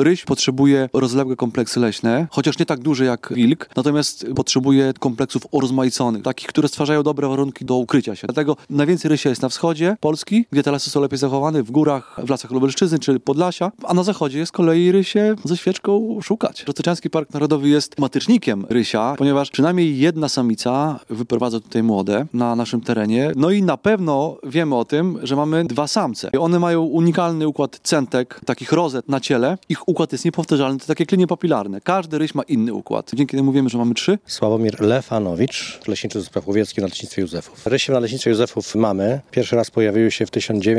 Ryś potrzebuje rozległe kompleksy leśne, chociaż nie tak duże jak wilk, natomiast potrzebuje kompleksów urozmaiconych, takich, które stwarzają dobre warunki do ukrycia się. Dlatego najwięcej rysia jest na wschodzie Polski, gdzie te lasy są lepiej zachowane, w górach, w lasach Lubelszczyzny czy Podlasia, a na zachodzie jest z kolei rysie ze świeczką szukać. Roztoczański Park Narodowy jest matycznikiem rysia, ponieważ przynajmniej jedna samica wyprowadza tutaj młode na naszym terenie. No i na pewno wiemy o tym, że mamy dwa samce. One mają unikalny układ centek, takich rozet na ciele. Ich układ jest niepowtarzalny, to takie klinie papilarne. Każdy ryś ma inny układ. Dzięki temu wiemy, że mamy 3. Sławomir Lefanowicz, leśniczy do spraw łowiecki na Leśnictwie Józefów. Rysie na Leśnictwie Józefów mamy. Pierwszy raz pojawiły się w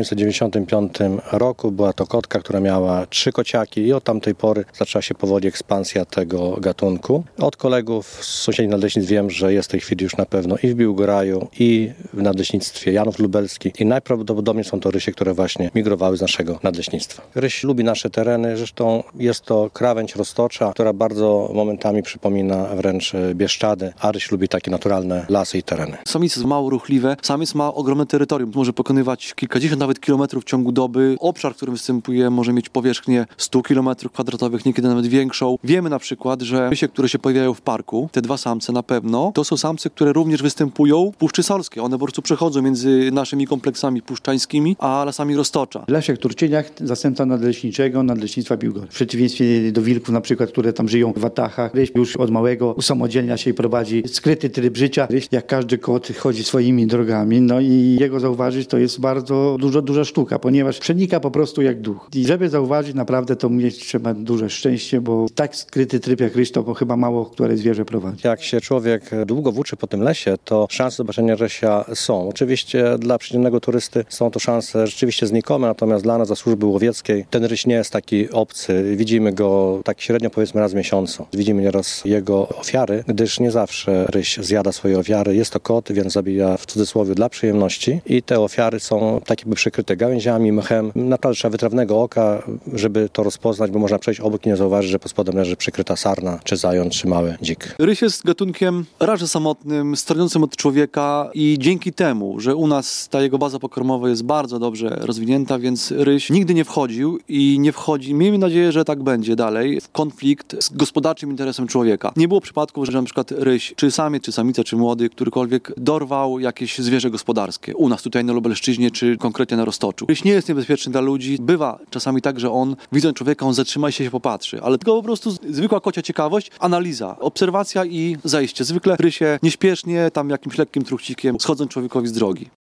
1995 roku. Była to kotka, która miała 3 kociaki i od tamtej pory zaczęła się powoli ekspansja tego gatunku. Od kolegów z sąsiednich nadleśnictw wiem, że jest w tej chwili już na pewno i w Biłgoraju, i w nadleśnictwie Janów Lubelski i najprawdopodobniej są to rysie, które właśnie migrowały z naszego nadleśnictwa. Ryś lubi nasze tereny, zresztą jest to krawędź roztocza, która bardzo momentami przypomina wręcz Bieszczady, a ryś lubi takie naturalne lasy i tereny. Samice są mało ruchliwe, samiec ma ogromne terytorium, może pokonywać kilkadziesiąt nawet kilometrów w ciągu doby. Obszar, w którym występuje, może mieć powierzchnię 100 kilometrów kwadratowych, niekiedy nawet większą. Wiemy na przykład, że rysie, które się pojawiają w parku, te 2 samce na pewno, to są samce, które również występują w Puszczy Solskiej. One po prostu przechodzą między naszymi kompleksami puszczańskimi, a lasami Roztocza. Leszek Turczyniak, zastępca nadleśniczego Nadleśnictwa Biłgoraj. W przeciwieństwie do wilków na przykład, które tam żyją w watachach, ryś już od małego usamodzielnia się i prowadzi skryty tryb życia. Ryś, jak każdy kot, chodzi swoimi drogami, no i jego zauważyć to jest bardzo duża sztuka, ponieważ przenika po prostu jak duch. I żeby zauważyć, naprawdę to mieć trzeba duże szczęście, bo tak skryty tryb jak ryś to chyba mało które zwierzę prowadzi. Jak się człowiek długo włóczy po tym lesie, to szanse zobaczenia rysia są. Oczywiście dla przeciętnego turysty są to szanse rzeczywiście znikome, natomiast dla nas, za służby łowieckiej, ten ryś nie jest taki obcy. Widzimy go tak średnio powiedzmy raz w miesiącu. Widzimy nieraz jego ofiary, gdyż nie zawsze ryś zjada swoje ofiary. Jest to kot, więc zabija w cudzysłowie dla przyjemności i te ofiary są tak jakby przykryte gałęziami, mchem. Naprawdę trzeba wytrawnego oka, żeby to rozpoznać, bo można przejść obok i nie zauważyć, że pod spodem leży przykryta sarna, czy zając, czy mały dzik. Ryś jest gatunkiem raczej samotnym, stroniącym od człowieka i dzięki temu, że u nas ta jego baza pokarmowa jest bardzo dobrze rozwinięta, więc ryś nigdy nie wchodził i nie wchodzi, miejmy nadzieję, że tak będzie dalej, w konflikt z gospodarczym interesem człowieka. Nie było przypadków, że na przykład ryś, czy samiec, czy samica, czy młody, którykolwiek dorwał jakieś zwierzę gospodarskie. U nas tutaj na Lubelszczyźnie, czy konkretnie na Roztoczu. Ryś nie jest niebezpieczny dla ludzi. Bywa czasami tak, że on, widząc człowieka, on zatrzyma i się popatrzy. Ale tylko po prostu zwykła kocia ciekawość, analiza, obserwacja i zajście. Zwykle rysie nieśpiesznie, tam jakimś lekkim truchcikiem schodzą człowiekowi z drogi.